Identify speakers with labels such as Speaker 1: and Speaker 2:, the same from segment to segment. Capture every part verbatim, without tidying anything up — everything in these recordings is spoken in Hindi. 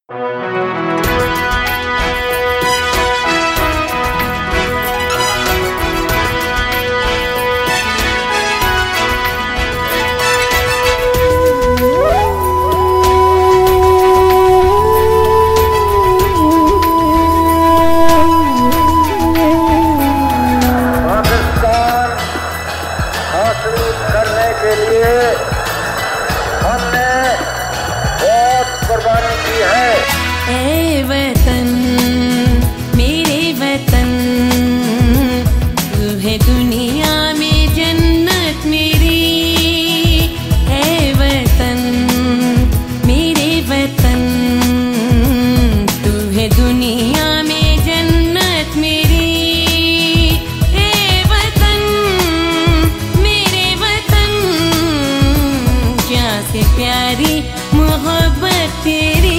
Speaker 1: ऐ वतन मेरे वतन, तू है दुनिया में जन्नत मेरी। ऐ वतन मेरे वतन, तू है दुनिया में जन्नत मेरी। ऐ वतन मेरे वतन, क्या से प्यारी मोहब्बत तेरी।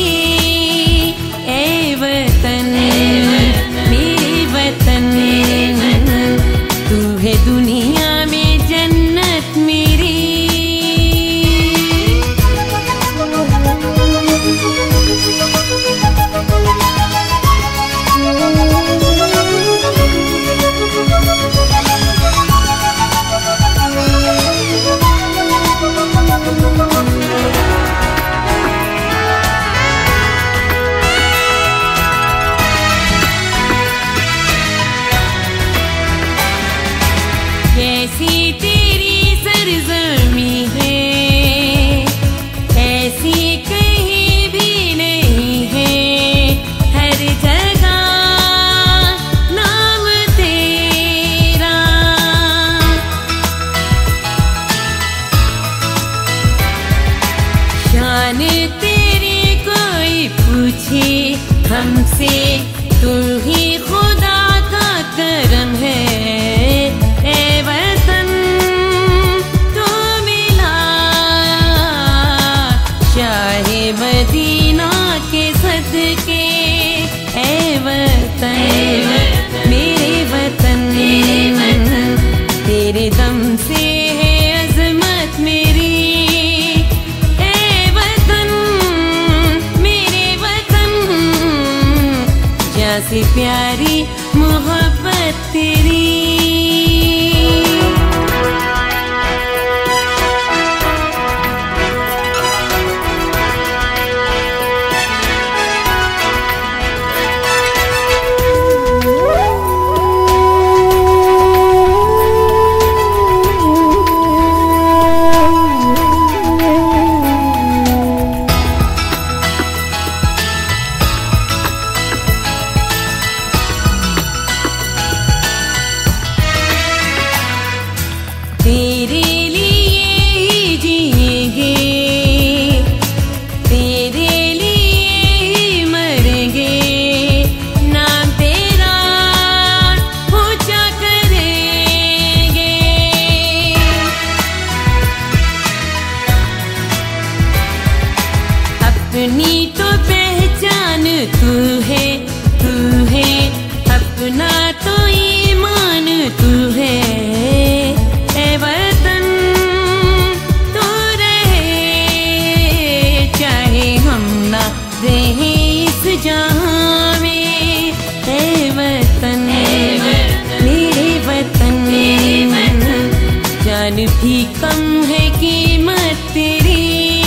Speaker 1: तू है दुनिया में जन्नत मेरी। जैसी तेरी सरज़मी है, ऐसी कहीं भी नहीं है। हर जगह नाम तेरा, शान तेरी कोई पूछे हमसे, तू ही खुदा का करम है। मदीना के सदके, ऐ वतन मेरे वतन, तेरे दम से है अज़मत मेरी। ऐ वतन मेरे वतन, जैसी प्यारी मोहब्बत तेरी। तेरे लिए ही जिएंगे, तेरे लिए ही मरेंगे। नाम तेरा ऊंचा करेंगे। अपनी तो पहचान तू है, तू है अपना तो ईमान तू है। वतन तो रहे चाहे हम ना रहे इस जहां में। ऐ वतन मेरे वतन, जान भी कम है कीमत तेरी।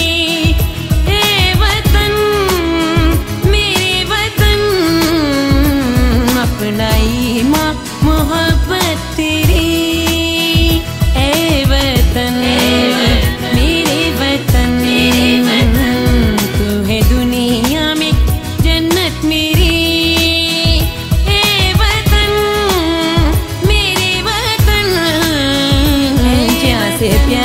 Speaker 1: ऐ वतन मेरे वतन, अपना ईमान मोहब्बत तेरी। मेरे वतन तू है दुनिया में जन्नत मेरी। ऐ वतन मेरे वतन, जहाँ से प्यार